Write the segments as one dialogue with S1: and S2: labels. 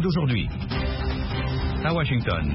S1: Monde aujourd'hui. À Washington.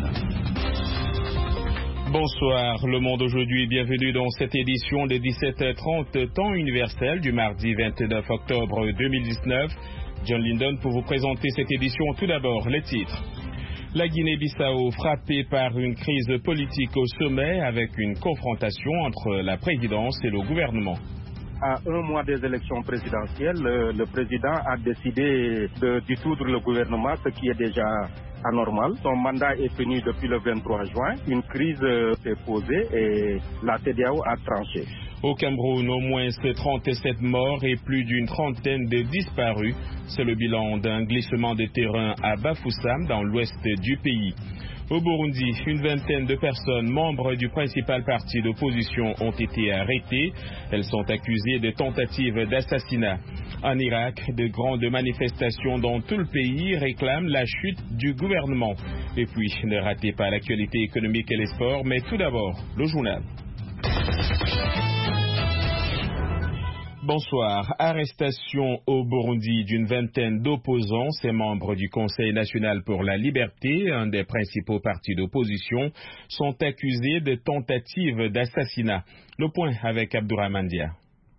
S2: Bonsoir, Le Monde aujourd'hui, bienvenue dans cette édition de 17h30 temps universel du mardi 29 octobre 2019. John Linden pour vous présenter cette édition. Tout d'abord, les titres. La Guinée-Bissau frappée par une crise politique au sommet avec une confrontation entre la présidence et le gouvernement.
S3: À un mois des élections présidentielles, le président a décidé de dissoudre le gouvernement, ce qui est déjà anormal. Son mandat est fini depuis le 23 juin. Une crise s'est posée et la CEDEAO a tranché.
S2: Au Cameroun, au moins 37 morts et plus d'une trentaine de disparus. C'est le bilan d'un glissement de terrain à Bafoussam, dans l'ouest du pays. Au Burundi, une vingtaine de personnes membres du principal parti d'opposition ont été arrêtées. Elles sont accusées de tentatives d'assassinat. En Irak, de grandes manifestations dans tout le pays réclament la chute du gouvernement. Et puis, ne ratez pas l'actualité économique et les sports, mais tout d'abord, le journal. Bonsoir. Arrestation au Burundi d'une vingtaine d'opposants. Ces membres du Conseil national pour la liberté, un des principaux partis d'opposition, sont accusés de tentatives d'assassinat. Le point avec Abdourahmane Dia.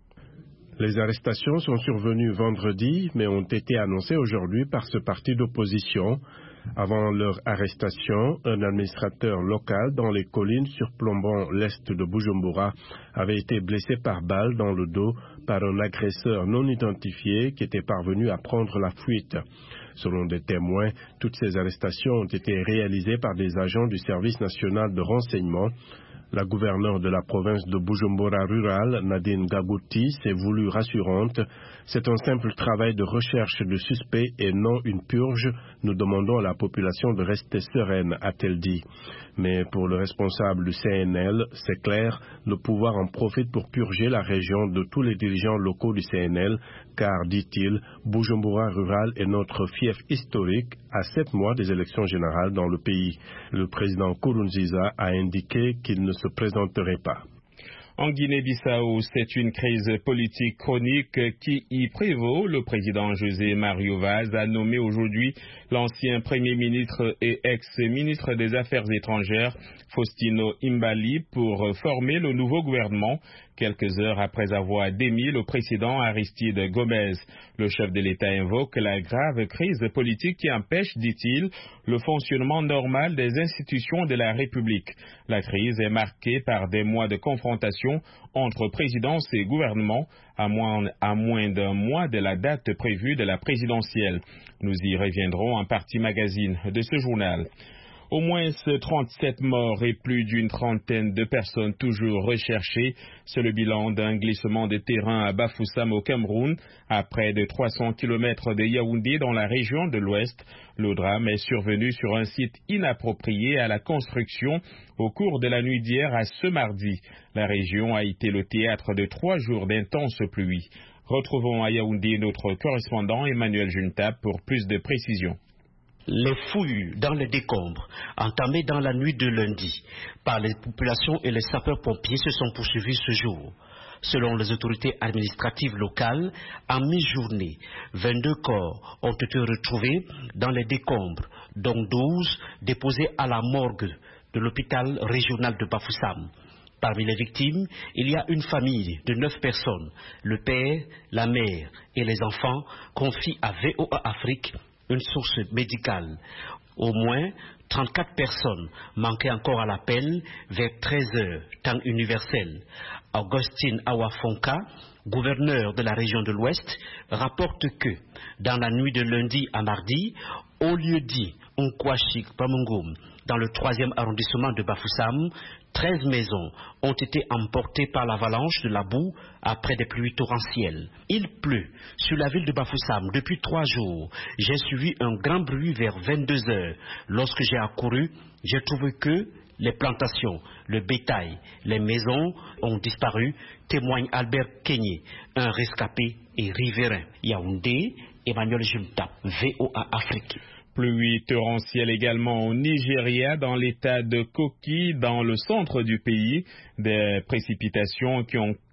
S4: Les arrestations sont survenues vendredi, mais ont été annoncées aujourd'hui par ce parti d'opposition. Avant leur arrestation, un administrateur local dans les collines surplombant l'est de Bujumbura avait été blessé par balle dans le dos par un agresseur non identifié qui était parvenu à prendre la fuite. Selon des témoins, toutes ces arrestations ont été réalisées par des agents du service national de renseignement. La gouverneure de la province de Bujumbura rurale, Nadine Gagouti, s'est voulue rassurante. C'est un simple travail de recherche de suspects et non une purge. Nous demandons à la population de rester sereine, a-t-elle dit. Mais pour le responsable du CNL, c'est clair, le pouvoir en profite pour purger la région de tous les dirigeants locaux du CNL, car, dit-il, Bujumbura rural est notre fief historique à 7 mois des élections générales dans le pays. Le président Nkurunziza a indiqué qu'il ne se présenterait pas.
S2: En Guinée-Bissau, c'est une crise politique chronique qui y prévaut. Le président José Mario Vaz a nommé aujourd'hui l'ancien premier ministre et ex-ministre des Affaires étrangères, Faustino Imbali, pour former le nouveau gouvernement, quelques heures après avoir démis le président Aristide Gomez. Le chef de l'État invoque la grave crise politique qui empêche, dit-il, le fonctionnement normal des institutions de la République. La crise est marquée par des mois de confrontation entre présidence et gouvernement, à moins d'un mois de la date prévue de la présidentielle. Nous y reviendrons en partie magazine de ce journal. Au moins 37 morts et plus d'une trentaine de personnes toujours recherchées. C'est le bilan d'un glissement de terrain à Bafoussam au Cameroun, à près de 300 km de Yaoundé dans la région de l'Ouest. Le drame est survenu sur un site inapproprié à la construction au cours de la nuit d'hier à ce mardi. La région a été le théâtre de 3 jours d'intenses pluies. Retrouvons à Yaoundé notre correspondant Emmanuel Juntab pour plus de précisions.
S5: Les fouilles dans les décombres, entamées dans la nuit de lundi par les populations et les sapeurs-pompiers, se sont poursuivies ce jour. Selon les autorités administratives locales, en mi-journée, 22 corps ont été retrouvés dans les décombres, dont 12 déposés à la morgue de l'hôpital régional de Bafoussam. Parmi les victimes, il y a une famille de 9 personnes. Le père, la mère et les enfants confient à VOA Afrique une source médicale. Au moins 34 personnes manquaient encore à l'appel vers 13 heures, temps universel. Augustine Awafonka, gouverneur de la région de l'Ouest, rapporte que dans la nuit de lundi à mardi, au lieu dit Nkwashik Pamungum, dans le 3e arrondissement de Bafoussam, 13 maisons ont été emportées par l'avalanche de la boue après des pluies torrentielles. Il pleut sur la ville de Bafoussam depuis 3 jours. J'ai suivi un grand bruit vers 22 heures. Lorsque j'ai accouru, j'ai trouvé que les plantations, le bétail, les maisons ont disparu, témoigne Albert Kenyé, un rescapé et riverain. Yaoundé, Emmanuel Junta, VOA Afrique.
S2: Pluie torrentielle également au Nigeria, dans l'état de Kogi, dans le centre du pays. Des précipitations qui ont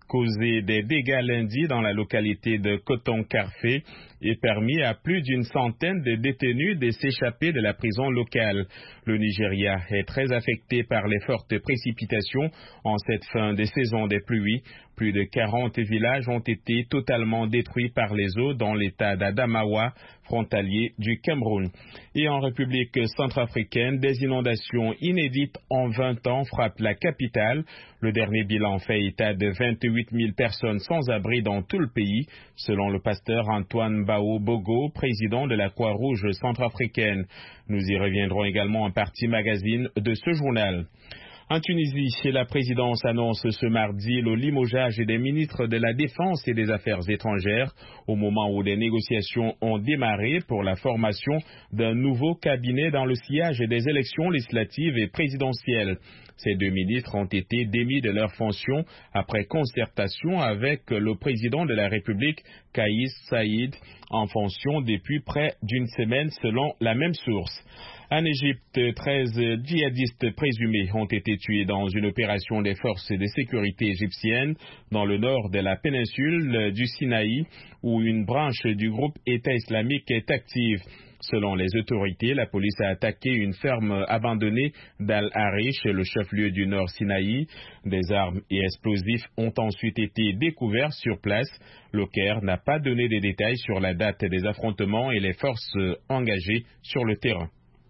S2: causé des dégâts lundi dans la localité de Koton-Karfé et permis à plus d'une centaine de détenus de s'échapper de la prison locale. Le Nigeria est très affecté par les fortes précipitations en cette fin de saison des pluies. Plus de 40 villages ont été totalement détruits par les eaux dans l'état d'Adamawa, frontalier du Cameroun. Et en République centrafricaine, des inondations inédites en 20 ans frappent la capitale. Le dernier bilan fait état de 28 000 personnes sans abri dans tout le pays, selon le pasteur Antoine Bao Bogo, président de la Croix-Rouge centrafricaine. Nous y reviendrons également en partie magazine de ce journal. En Tunisie, la présidence annonce ce mardi le limogeage des ministres de la Défense et des Affaires étrangères au moment où des négociations ont démarré pour la formation d'un nouveau cabinet dans le sillage des élections législatives et présidentielles. Ces deux ministres ont été démis de leurs fonctions après concertation avec le président de la République, Kais Saïd, en fonction depuis près d'une semaine selon la même source. En Égypte, 13 djihadistes présumés ont été tués dans une opération des forces de sécurité égyptiennes dans le nord de la péninsule du Sinaï, où une branche du groupe État islamique est active. Selon les autorités, la police a attaqué une ferme abandonnée d'Al-Arish, le chef-lieu du Nord Sinaï. Des armes et explosifs ont ensuite été découverts sur place. Le Caire n'a pas donné de détails sur la date des affrontements et les forces engagées sur le terrain.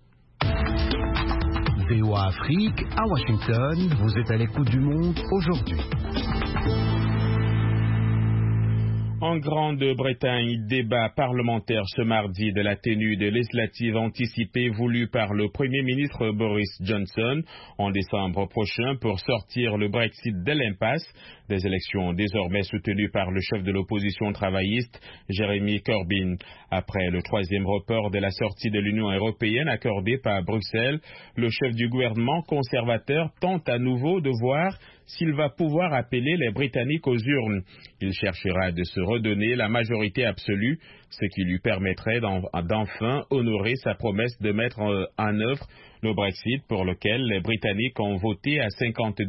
S1: VOA Afrique, à Washington, vous êtes à l'écoute du monde aujourd'hui.
S2: En Grande-Bretagne, débat parlementaire ce mardi de la tenue de législatives anticipées voulues par le Premier ministre Boris Johnson en décembre prochain pour sortir le Brexit de l'impasse. Des élections désormais soutenues par le chef de l'opposition travailliste, Jeremy Corbyn. Après le troisième report de la sortie de l'Union européenne accordé par Bruxelles, le chef du gouvernement conservateur tente à nouveau de voir s'il va pouvoir appeler les Britanniques aux urnes. Il cherchera de se redonner la majorité absolue, ce qui lui permettrait d'enfin honorer sa promesse de mettre en œuvre le Brexit pour lequel les Britanniques ont voté à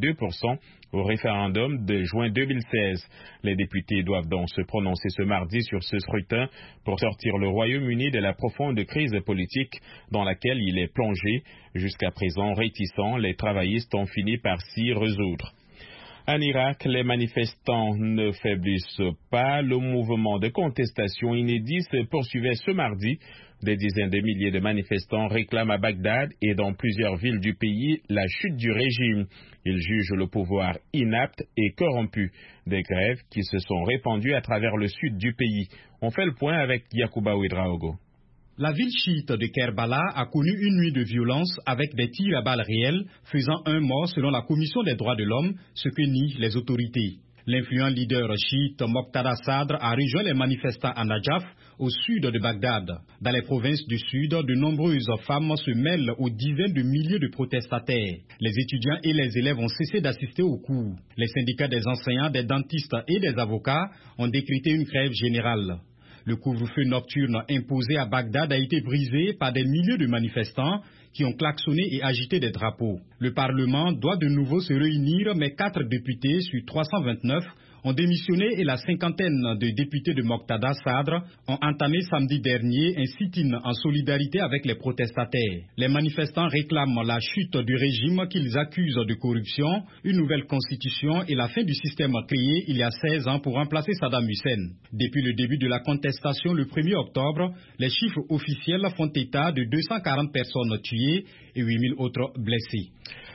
S2: 52% au référendum de juin 2016. Les députés doivent donc se prononcer ce mardi sur ce scrutin pour sortir le Royaume-Uni de la profonde crise politique dans laquelle il est plongé. Jusqu'à présent réticents, les travaillistes ont fini par s'y résoudre. En Irak, les manifestants ne faiblissent pas. Le mouvement de contestation inédit se poursuivait ce mardi. Des dizaines de milliers de manifestants réclament à Bagdad et dans plusieurs villes du pays la chute du régime. Ils jugent le pouvoir inapte et corrompu. Des grèves qui se sont répandues à travers le sud du pays. On fait le point avec Yacouba Ouedraogo.
S6: La ville chiite de Kerbala a connu une nuit de violence avec des tirs à balles réelles, faisant un mort selon la Commission des droits de l'homme, ce que nient les autorités. L'influent leader chiite Moqtada Sadr a rejoint les manifestants à Najaf, au sud de Bagdad. Dans les provinces du sud, de nombreuses femmes se mêlent aux dizaines de milliers de protestataires. Les étudiants et les élèves ont cessé d'assister aux cours. Les syndicats des enseignants, des dentistes et des avocats ont décrété une grève générale. Le couvre-feu nocturne imposé à Bagdad a été brisé par des milliers de manifestants qui ont klaxonné et agité des drapeaux. Le Parlement doit de nouveau se réunir, mais 4 députés sur 329 ont démissionné et la cinquantaine de députés de Moqtada Sadr ont entamé samedi dernier un sit-in en solidarité avec les protestataires. Les manifestants réclament la chute du régime qu'ils accusent de corruption, une nouvelle constitution et la fin du système créé il y a 16 ans pour remplacer Saddam Hussein. Depuis le début de la contestation le 1er octobre, les chiffres officiels font état de 240 personnes tuées et 8000 autres blessées.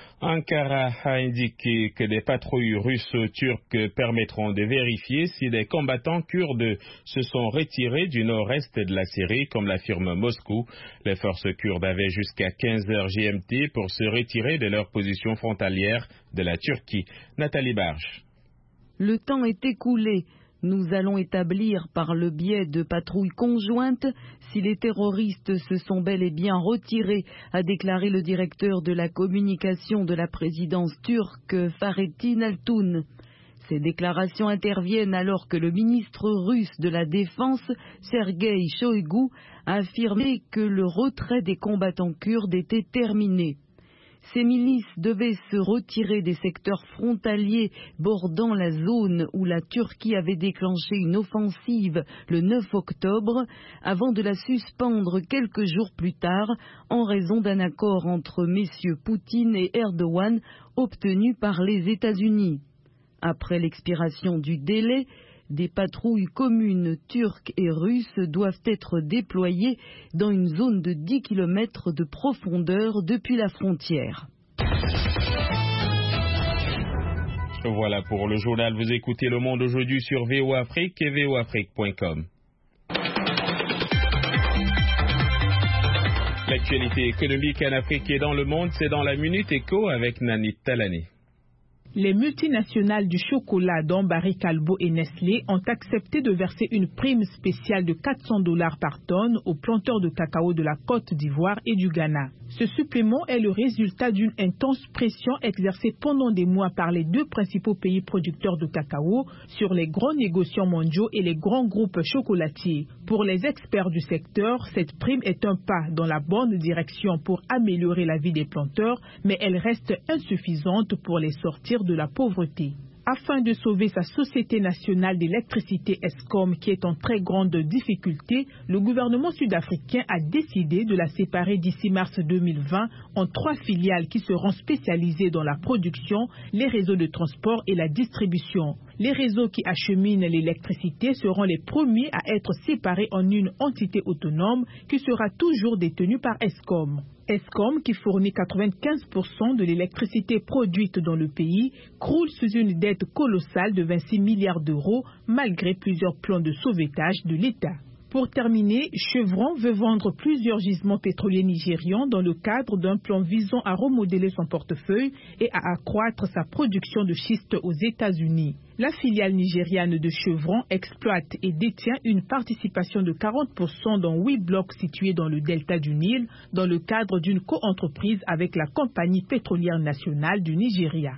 S2: Ankara a indiqué que des patrouilles russes-turques permettront de vérifier si des combattants kurdes se sont retirés du nord-est de la Syrie, comme l'affirme Moscou. Les forces kurdes avaient jusqu'à 15h GMT pour se retirer de leur position frontalière de la Turquie. Nathalie Barge.
S7: Le temps est écoulé. Nous allons établir par le biais de patrouilles conjointes si les terroristes se sont bel et bien retirés, a déclaré le directeur de la communication de la présidence turque, Fahrettin Altoun. Ces déclarations interviennent alors que le ministre russe de la Défense, Sergueï Shoïgu, a affirmé que le retrait des combattants kurdes était terminé. Ces milices devaient se retirer des secteurs frontaliers bordant la zone où la Turquie avait déclenché une offensive le 9 octobre avant de la suspendre quelques jours plus tard en raison d'un accord entre messieurs Poutine et Erdogan obtenu par les États-Unis. Après l'expiration du délai, des patrouilles communes turques et russes doivent être déployées dans une zone de 10 km de profondeur depuis la frontière.
S2: Voilà pour le journal. Vous écoutez Le Monde aujourd'hui sur VOA Afrique et voafrique.com. L'actualité économique en Afrique et dans le monde, c'est dans la Minute Éco avec Nanit Talani.
S8: Les multinationales du chocolat, dont Barry Callebaut et Nestlé, ont accepté de verser une prime spéciale de $400 par tonne aux planteurs de cacao de la Côte d'Ivoire et du Ghana. Ce supplément est le résultat d'une intense pression exercée pendant des mois par les deux principaux pays producteurs de cacao sur les grands négociants mondiaux et les grands groupes chocolatiers. Pour les experts du secteur, cette prime est un pas dans la bonne direction pour améliorer la vie des planteurs, mais elle reste insuffisante pour les sortir de la pauvreté. Afin de sauver sa société nationale d'électricité Eskom qui est en très grande difficulté, le gouvernement sud-africain a décidé de la séparer d'ici mars 2020 en 3 filiales qui seront spécialisées dans la production, les réseaux de transport et la distribution. Les réseaux qui acheminent l'électricité seront les premiers à être séparés en une entité autonome qui sera toujours détenue par Eskom. Eskom, qui fournit 95% de l'électricité produite dans le pays, croule sous une dette colossale de 26 milliards d'euros malgré plusieurs plans de sauvetage de l'État. Pour terminer, Chevron veut vendre plusieurs gisements pétroliers nigérians dans le cadre d'un plan visant à remodeler son portefeuille et à accroître sa production de schiste aux États-Unis. La filiale nigériane de Chevron exploite et détient une participation de 40% dans 8 blocs situés dans le delta du Nil dans le cadre d'une coentreprise avec la compagnie pétrolière nationale du Nigeria.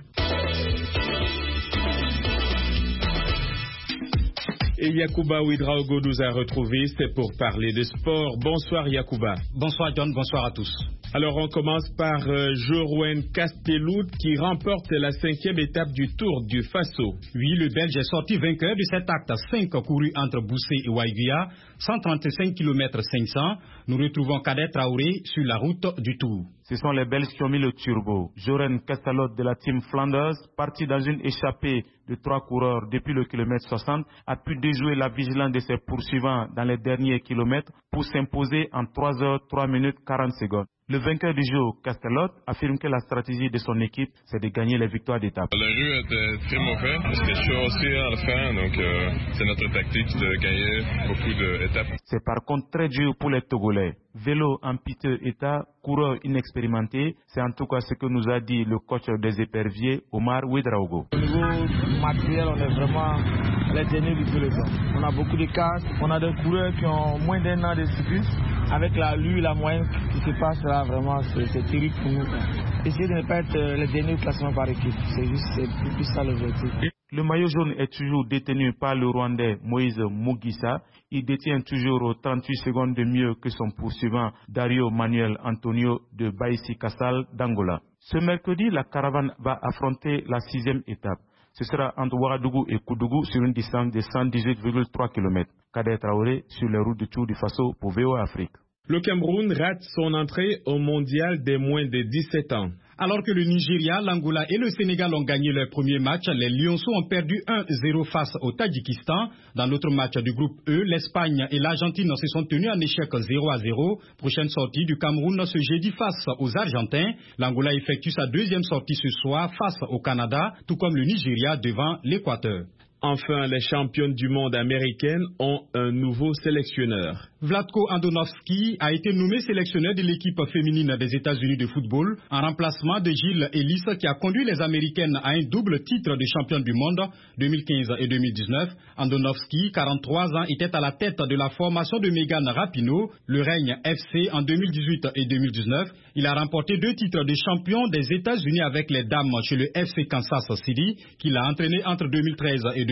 S2: Et Yacouba Ouedraogo nous a retrouvés, c'est pour parler de sport. Bonsoir Yacouba.
S6: Bonsoir John, bonsoir à tous.
S2: Alors on commence par Jorwen Casteloud qui remporte la 5e étape du Tour du Faso.
S6: Oui, le Belge est sorti vainqueur de cet acte 5 couru entre Boussé et Waiguia, 135 km 500. Nous retrouvons Kader Traoré sur la route du Tour.
S9: Ce sont les Belges qui ont mis le turbo. Jorwen Casteloud de la team Flanders, parti dans une échappée de 3 coureurs depuis le kilomètre 60, a pu déjouer la vigilance de ses poursuivants dans les derniers kilomètres pour s'imposer en 3 heures, 3 minutes, 40 secondes. Le vainqueur du jour, Casteloud, affirme que la stratégie de son équipe, c'est de gagner les victoires d'étape.
S10: Le jeu était très mauvais, c'était chaud aussi à le faire, donc c'est notre tactique de gagner beaucoup d'étapes.
S9: C'est par contre très dur pour les Togolais. Vélo en piteux état, coureur inexpérimenté, c'est en tout cas ce que nous a dit le coach des éperviers, Omar Ouedraogo.
S11: Au niveau matériel, on est vraiment les derniers du peloton. On a beaucoup de casques, on a des coureurs qui ont moins d'un an de cyclisme. Avec la moyenne qui se passe là, vraiment, c'est terrible pour nous. Essayer de ne pas être les derniers au classement par équipe, c'est plus ça l'objectif.
S9: Le maillot jaune est toujours détenu par le Rwandais Moïse Mugisa. Il détient toujours 38 secondes de mieux que son poursuivant Dario Manuel Antonio de Baïsi Kassal d'Angola. Ce mercredi, la caravane va affronter la 6e étape. Ce sera entre Ouagadougou et Koudougou sur une distance de 118,3 km. Kader Traoré sur les routes du Tour du Faso pour VOA Afrique.
S2: Le Cameroun rate son entrée au mondial des moins de 17 ans.
S6: Alors que le Nigeria, l'Angola et le Sénégal ont gagné leur premier match, les Lionceaux ont perdu 1-0 face au Tadjikistan. Dans l'autre match du groupe E, l'Espagne et l'Argentine se sont tenus en échec 0-0. Prochaine sortie du Cameroun ce jeudi face aux Argentins. L'Angola effectue sa 2e sortie ce soir face au Canada, tout comme le Nigeria devant l'Équateur.
S2: Enfin, les championnes du monde américaines ont un nouveau sélectionneur.
S6: Vlatko Andonovski a été nommé sélectionneur de l'équipe féminine des États-Unis de football en remplacement de Jill Ellis qui a conduit les Américaines à un double titre de championne du monde 2015 et 2019. Andonovski, 43 ans, était à la tête de la formation de Megan Rapinoe, le Règne FC en 2018 et 2019. Il a remporté 2 titres de champion des États-Unis avec les dames chez le FC Kansas City qu'il a entraîné entre 2013 et 2019.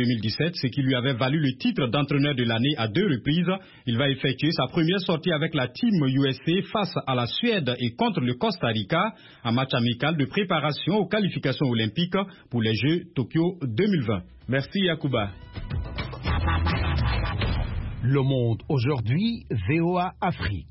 S6: 2017, ce qui lui avait valu le titre d'entraîneur de l'année à 2 reprises. Il va effectuer sa première sortie avec la Team USA face à la Suède et contre le Costa Rica, un match amical de préparation aux qualifications olympiques pour les Jeux Tokyo 2020.
S2: Merci Yacouba.
S1: Le Monde aujourd'hui, VOA Afrique.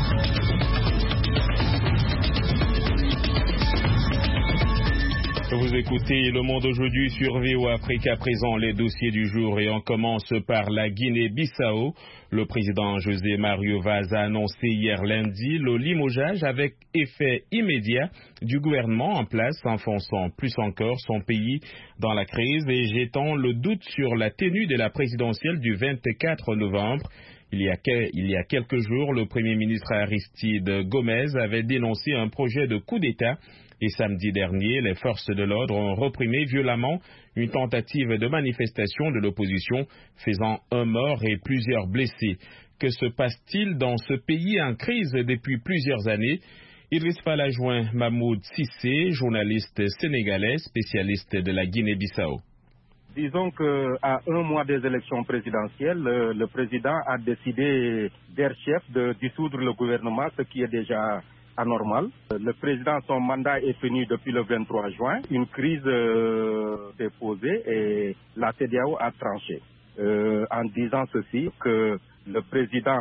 S2: Vous écoutez Le Monde aujourd'hui sur VOA Afrique. À présent, les dossiers du jour, et on commence par la Guinée-Bissau. Le président José Mario Vaz a annoncé hier lundi le limogeage avec effet immédiat du gouvernement en place, enfonçant plus encore son pays dans la crise et jetant le doute sur la tenue de la présidentielle du 24 novembre. Il y a quelques jours, le Premier ministre Aristide Gomez avait dénoncé un projet de coup d'État. Et samedi dernier, les forces de l'ordre ont réprimé violemment une tentative de manifestation de l'opposition, faisant un mort et plusieurs blessés. Que se passe-t-il dans ce pays en crise depuis plusieurs années? Idriss Palajoin Mahmoud Sissé, journaliste sénégalais, spécialiste de la Guinée-Bissau.
S3: Disons qu'à un mois des élections présidentielles, le président a décidé d'être chef de dissoudre le gouvernement, ce qui est déjà anormal. Le président, son mandat est fini depuis le 23 juin. Une crise s'est posée et la CEDEAO a tranché en disant ceci, que le président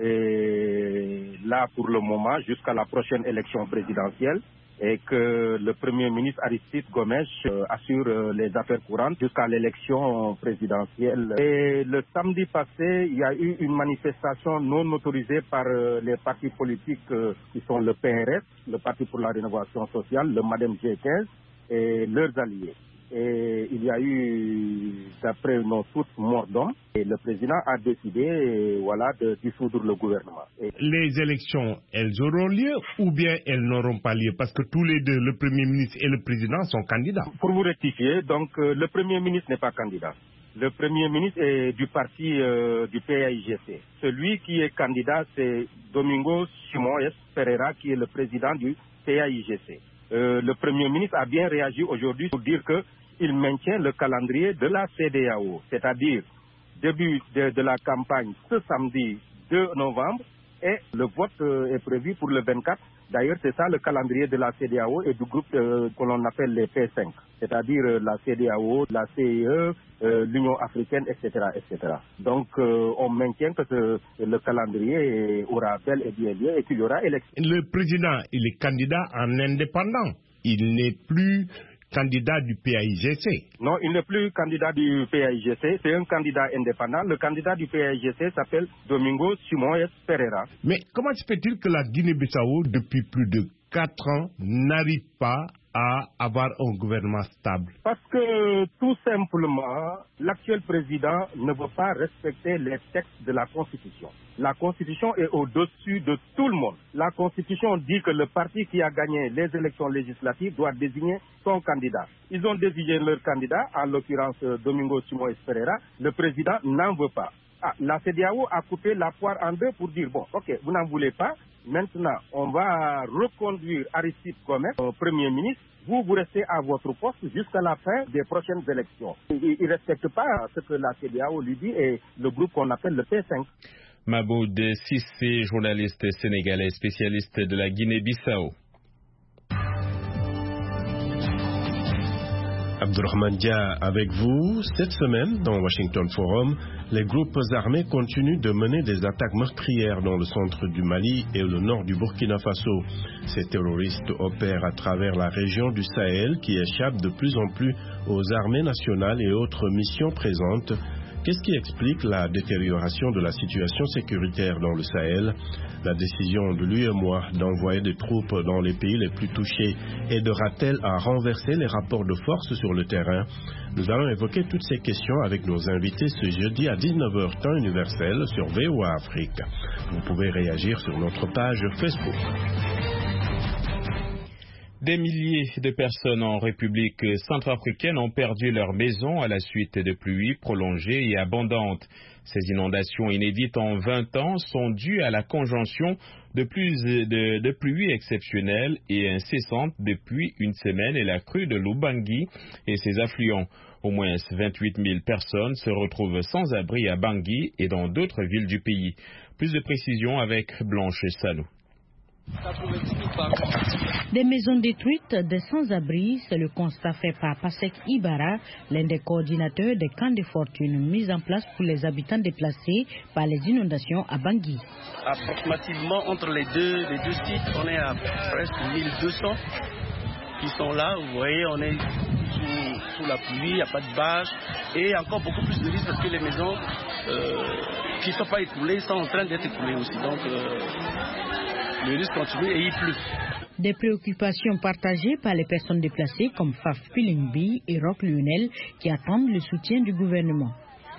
S3: est là pour le moment jusqu'à la prochaine élection présidentielle et que le Premier ministre Aristide Gomez assure les affaires courantes jusqu'à l'élection présidentielle. Et le samedi passé, il y a eu une manifestation non autorisée par les partis politiques qui sont le PRS, le Parti pour la Rénovation Sociale, le MADEM G15 et leurs alliés. Et il y a eu, d'après nos sources, mort d'hommes. Et le président a décidé, de dissoudre le gouvernement.
S12: Les élections, elles auront lieu ou bien elles n'auront pas lieu? Parce que tous les deux, le Premier ministre et le président, sont candidats.
S3: Pour vous rectifier, donc le Premier ministre n'est pas candidat. Le Premier ministre est du parti du PAIGC. Celui qui est candidat, c'est Domingo Simoes Pereira, qui est le président du PAIGC. Le Premier ministre a bien réagi aujourd'hui pour dire qu'il maintient le calendrier de la CEDEAO, c'est-à-dire début de la campagne ce samedi 2 novembre et le vote est prévu pour le 24. D'ailleurs, c'est ça le calendrier de la CEDEAO et du groupe que l'on appelle les P5, c'est-à-dire la CEDEAO, la CEE, l'Union africaine, etc., etc. Donc, on maintient que le calendrier aura bel et bien lieu et qu'il y aura élection.
S12: Le président, il est candidat en indépendant. Il n'est plus candidat du PAIGC.
S3: Non, il n'est plus candidat du PAIGC, c'est un candidat indépendant. Le candidat du PAIGC s'appelle Domingo Simoes Pereira.
S12: Mais comment se fait-il que la Guinée-Bissau, depuis plus de 4 ans, n'arrive pas à avoir un gouvernement stable?
S3: Parce que, tout simplement, l'actuel président ne veut pas respecter les textes de la Constitution. La Constitution est au-dessus de tout le monde. La Constitution dit que le parti qui a gagné les élections législatives doit désigner son candidat. Ils ont désigné leur candidat, en l'occurrence Domingo Simoes Pereira. Le président n'en veut pas. La CEDEAO a coupé la poire en deux pour dire, bon, ok, vous n'en voulez pas. Maintenant, on va reconduire Aristide Gomez, Premier ministre. Vous restez à votre poste jusqu'à la fin des prochaines élections. Il ne respecte pas ce que la CEDEAO lui dit et le groupe qu'on appelle le P5.
S2: Mahmoud Sissé, journaliste sénégalais, spécialiste de la Guinée-Bissau.
S4: Abdourahmane Dia avec vous. Cette semaine, dans Washington Forum, les groupes armés continuent de mener des attaques meurtrières dans le centre du Mali et le nord du Burkina Faso. Ces terroristes opèrent à travers la région du Sahel qui échappe de plus en plus aux armées nationales et autres missions présentes. Qu'est-ce qui explique la détérioration de la situation sécuritaire dans le Sahel? La décision de l'UEMOA d'envoyer des troupes dans les pays les plus touchés aidera-t-elle à renverser les rapports de force sur le terrain? Nous allons évoquer toutes ces questions avec nos invités ce jeudi à 19h temps universel sur VOA Afrique. Vous pouvez réagir sur notre page Facebook.
S2: Des milliers de personnes en République centrafricaine ont perdu leur maison à la suite de pluies prolongées et abondantes. Ces inondations inédites en 20 ans sont dues à la conjonction de pluies exceptionnelles et incessantes depuis une semaine et la crue de l'Ubangi et ses affluents. Au moins 28 000 personnes se retrouvent sans abri à Bangui et dans d'autres villes du pays. Plus de précisions avec Blanche Salou.
S13: Des maisons détruites, des sans-abri, c'est le constat fait par Pasek Ibara, l'un des coordinateurs des camps de fortune mis en place pour les habitants déplacés par les inondations à Bangui.
S14: Approximativement entre les deux sites, on est à presque 1200 qui sont là. Vous voyez, on est sous la pluie, il n'y a pas de bâche et encore beaucoup plus de risques parce que les maisons qui ne sont pas écoulées sont en train d'être écoulées aussi. Donc le risque continue et il pleut.
S13: Des préoccupations partagées par les personnes déplacées comme Faf Pilingbi et Roch Lionel qui attendent le soutien du gouvernement.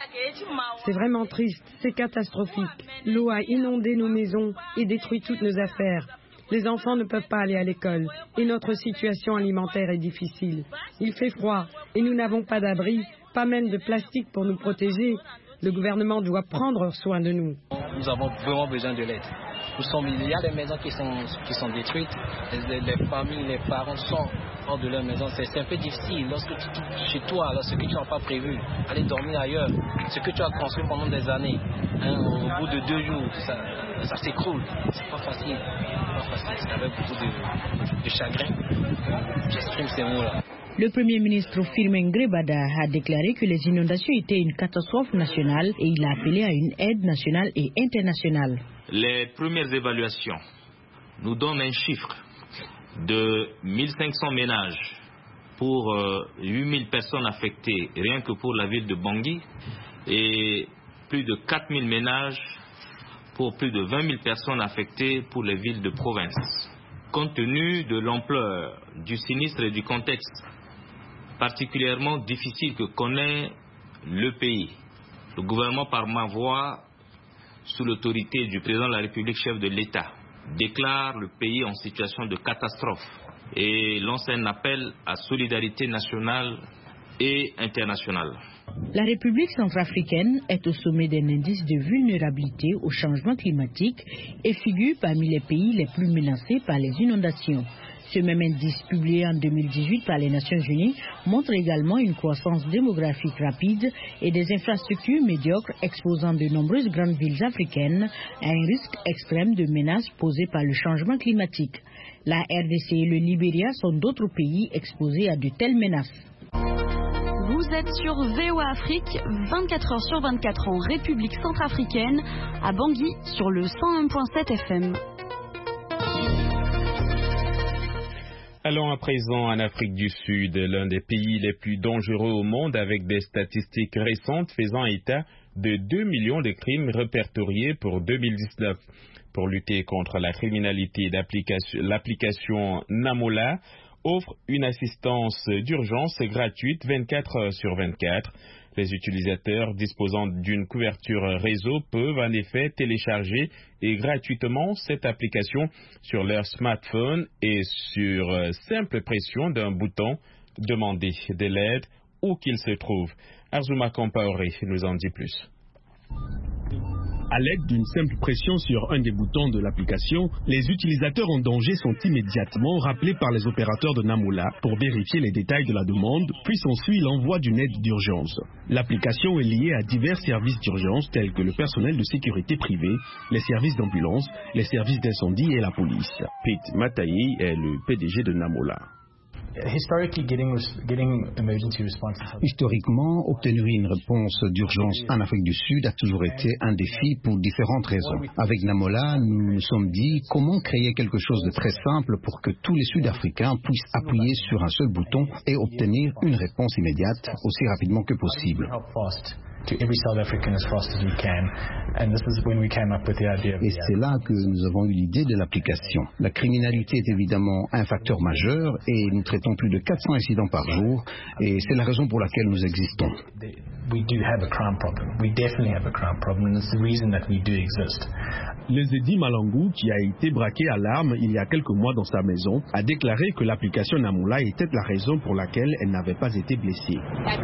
S15: C'est vraiment triste, c'est catastrophique. L'eau a inondé nos maisons et détruit toutes nos affaires. Les enfants ne peuvent pas aller à l'école et notre situation alimentaire est difficile. Il fait froid et nous n'avons pas d'abri, pas même de plastique pour nous protéger. Le gouvernement doit prendre soin de nous.
S16: Nous avons vraiment besoin de l'aide. Il y a des maisons qui sont détruites, les familles, les parents sont hors de leur maison. C'est un peu difficile lorsque chez toi, lorsque tu n'as pas prévu, aller dormir ailleurs, ce que tu as construit pendant des années, au bout de 2 jours, ça s'écroule. C'est pas facile. C'est avec beaucoup de chagrin. J'exprime ces mots-là.
S13: Le Premier ministre Firmin Grebada a déclaré que les inondations étaient une catastrophe nationale et il a appelé à une aide nationale et internationale.
S17: Les premières évaluations nous donnent un chiffre de 1500 ménages pour 8000 personnes affectées rien que pour la ville de Bangui et plus de 4000 ménages pour plus de 20 000 personnes affectées pour les villes de province. Compte tenu de l'ampleur du sinistre et du contexte particulièrement difficile que connaît le pays, le gouvernement par ma voix, sous l'autorité du président de la République, chef de l'État, déclare le pays en situation de catastrophe et lance un appel à solidarité nationale et internationale.
S13: La République centrafricaine est au sommet d'un indice de vulnérabilité au changement climatique et figure parmi les pays les plus menacés par les inondations. Ce même indice, publié en 2018 par les Nations Unies, montre également une croissance démographique rapide et des infrastructures médiocres exposant de nombreuses grandes villes africaines à un risque extrême de menaces posées par le changement climatique. La RDC et le Libéria sont d'autres pays exposés à de telles menaces.
S18: Vous êtes sur VOA Afrique, 24 heures sur 24 en République centrafricaine, à Bangui sur le 101.7 FM.
S2: Allons à présent en Afrique du Sud, l'un des pays les plus dangereux au monde avec des statistiques récentes faisant état de 2 millions de crimes répertoriés pour 2019. Pour lutter contre la criminalité, l'application Namola offre une assistance d'urgence gratuite 24 heures sur 24. Les utilisateurs disposant d'une couverture réseau peuvent en effet télécharger et gratuitement cette application sur leur smartphone et sur simple pression d'un bouton demander de l'aide où qu'il se trouve. Arzuma Compaoré nous en dit plus.
S19: À l'aide d'une simple pression sur un des boutons de l'application, les utilisateurs en danger sont immédiatement rappelés par les opérateurs de Namola pour vérifier les détails de la demande, puis s'ensuit l'envoi d'une aide d'urgence. L'application est liée à divers services d'urgence tels que le personnel de sécurité privée, les services d'ambulance, les services d'incendie et la police. Pete Matayi est le PDG de Namola.
S20: Historiquement, obtenir une réponse d'urgence en Afrique du Sud a toujours été un défi pour différentes raisons. Avec Namola, nous nous sommes dit comment créer quelque chose de très simple pour que tous les Sud-Africains puissent appuyer sur un seul bouton et obtenir une réponse immédiate aussi rapidement que possible.
S21: To every South African as fast as we can. And this is when we came up with the idea of
S20: Et c'est là que nous avons eu l'idée de l'application. La criminalité est évidemment un facteur majeur et nous traitons plus de 400 incidents par jour et c'est la raison pour laquelle nous existons.
S21: We do have a crime problem. We definitely have a crime problem and it's the reason that we do exist.
S19: Lezedi Malangou, qui a été braqué à l'arme il y a quelques mois dans sa maison, a déclaré que l'application Namola était la raison pour laquelle elle n'avait pas été blessée.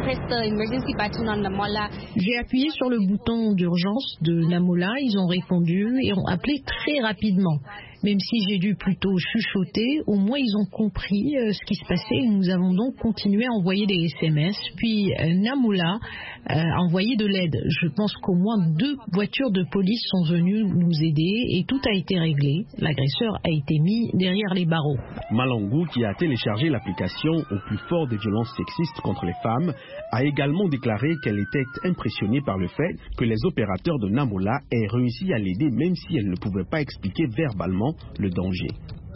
S22: J'ai appuyé sur le bouton d'urgence de Namola, ils ont répondu et ont appelé très rapidement.
S5: Même si j'ai dû plutôt chuchoter, au moins ils ont compris ce qui se passait et nous avons donc continué à envoyer des SMS. Puis Namoula a envoyé de l'aide. Je pense qu'au moins 2 voitures de police sont venues nous aider et tout a été réglé. L'agresseur a été mis derrière les barreaux.
S19: Malangou, qui a téléchargé l'application au plus fort des violences sexistes contre les femmes, a également déclaré qu'elle était impressionnée par le fait que les opérateurs de Namoula aient réussi à l'aider même si elle ne pouvait pas expliquer verbalement le danger.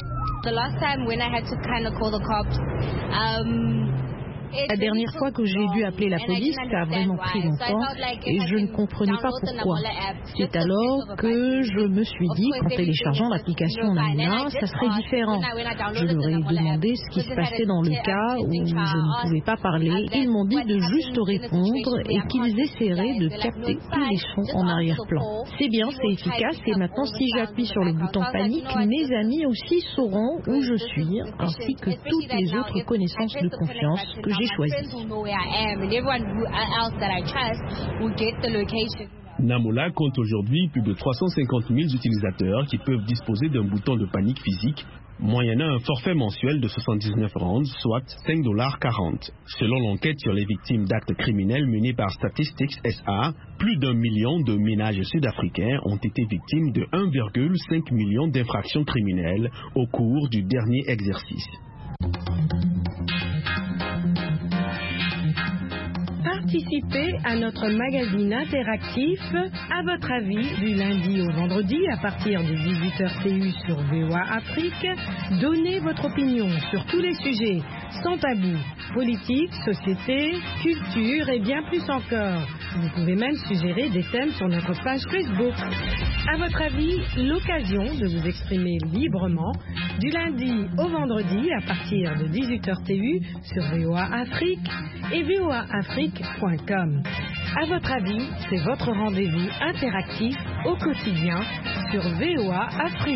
S5: La dernière fois que j'ai dû appeler la police, ça a vraiment pris longtemps et je ne comprenais pas pourquoi. C'est alors que je me suis dit qu'en téléchargeant l'application Namoula, ça serait différent. Je leur ai demandé ce qui se passait dans le cas où je ne pouvais pas parler. Ils m'ont dit de juste répondre et qu'ils essaieraient de capter tous les sons en arrière-plan. C'est bien, c'est efficace et maintenant si j'appuie sur le bouton panique, mes amis aussi sauront où je suis, ainsi que toutes les autres connaissances de confiance que j'ai choisi.
S19: Namoula compte aujourd'hui plus de 350 000 utilisateurs qui peuvent disposer d'un bouton de panique physique, moyennant un forfait mensuel de 79 rands, soit $5,40. Selon l'enquête sur les victimes d'actes criminels menée par Statistics SA, plus d'1 million de ménages sud-africains ont été victimes de 1,5 million d'infractions criminelles au cours du dernier exercice.
S15: Participez à notre magazine interactif À votre avis du lundi au vendredi à partir de 18h TU sur VOA Afrique. Donnez votre opinion sur tous les sujets sans tabou, politique, société, culture et bien plus encore. Vous pouvez même suggérer des thèmes sur notre page Facebook. À votre avis, l'occasion de vous exprimer librement du lundi au vendredi à partir de 18h TU sur VOA Afrique et voaafrique.com. À votre avis, c'est votre rendez-vous interactif au quotidien sur VOA Afrique.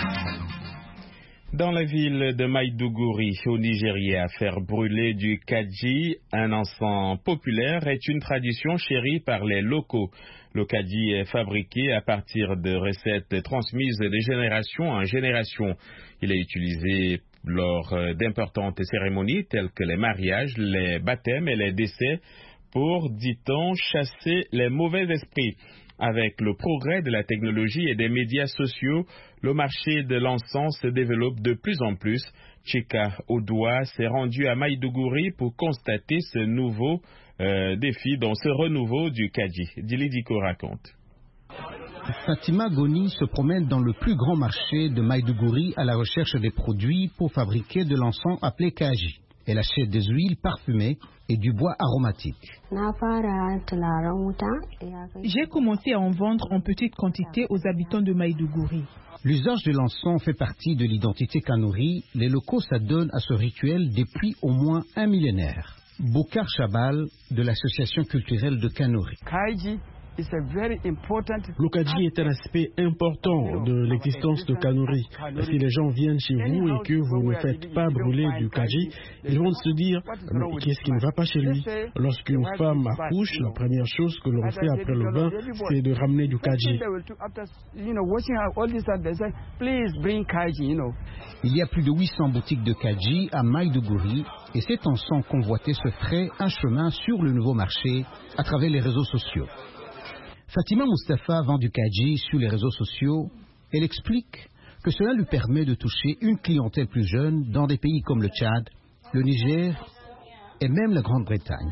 S2: Dans la ville de Maïdougouri, au Nigeria, faire brûler du kadji, un encens populaire, est une tradition chérie par les locaux. Le kadji est fabriqué à partir de recettes transmises de génération en génération. Il est utilisé lors d'importantes cérémonies telles que les mariages, les baptêmes et les décès pour, dit-on, chasser les mauvais esprits. Avec le progrès de la technologie et des médias sociaux, le marché de l'encens se développe de plus en plus. Chika Odoua s'est rendu à Maïdougouri pour constater ce nouveau défi, dans ce renouveau du kadji. Dili Diko raconte.
S20: Fatima Goni se promène dans le plus grand marché de Maïdougouri à la recherche des produits pour fabriquer de l'encens appelé kadji. Elle achète des huiles parfumées et du bois aromatique.
S8: J'ai commencé à en vendre en petite quantité aux habitants de Maïdougouri.
S20: L'usage de l'encens fait partie de l'identité Kanuri. Les locaux s'adonnent à ce rituel depuis au moins un millénaire. Bokar Chabal de l'association culturelle de Kanuri.
S22: Le kadji est un aspect important de l'existence de Kanuri. Si les gens viennent chez vous et que vous ne faites pas brûler du kadji, ils vont se dire « qu'est-ce qui ne va pas chez lui ?» Lorsqu'une femme accouche, la première chose que l'on fait après le bain, c'est de ramener du kadji.
S20: Il y a plus de 800 boutiques de kadji à Maïdougouri et cet encens convoité se ferait un chemin sur le nouveau marché à travers les réseaux sociaux. Fatima Mustafa vend du kadji sur les réseaux sociaux. Elle explique que cela lui permet de toucher une clientèle plus jeune dans des pays comme le Tchad, le Niger et même la Grande-Bretagne.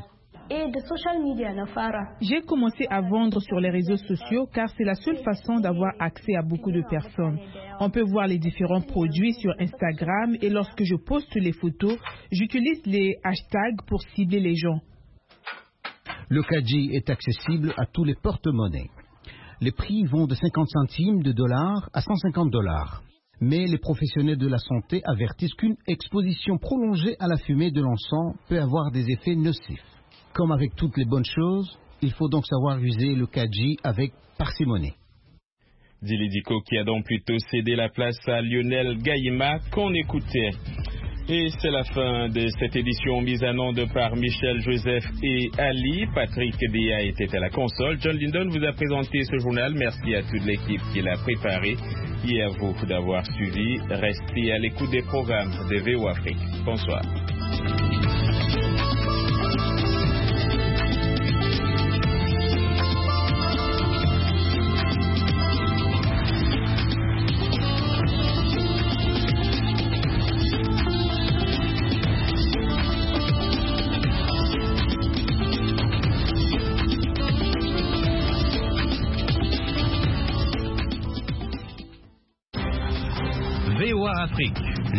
S8: J'ai commencé à vendre sur les réseaux sociaux car c'est la seule façon d'avoir accès à beaucoup de personnes. On peut voir les différents produits sur Instagram et lorsque je poste les photos, j'utilise les hashtags pour cibler les gens.
S20: Le kadji est accessible à tous les porte-monnaies. Les prix vont de 50 centimes de dollars à 150 $. Mais les professionnels de la santé avertissent qu'une exposition prolongée à la fumée de l'encens peut avoir des effets nocifs. Comme avec toutes les bonnes choses, il faut donc savoir user le kadji avec parcimonie.
S2: Dili Diko qui a donc plutôt cédé la place à Lionel Gaïma qu'on écoutait. Et c'est la fin de cette édition mise en onde par Michel, Joseph et Ali. Patrick Béa était à la console. John Lindon vous a présenté ce journal. Merci à toute l'équipe qui l'a préparé. Merci à vous d'avoir suivi. Restez à l'écoute des programmes de VOA Afrique. Bonsoir.
S1: VOA Afrique,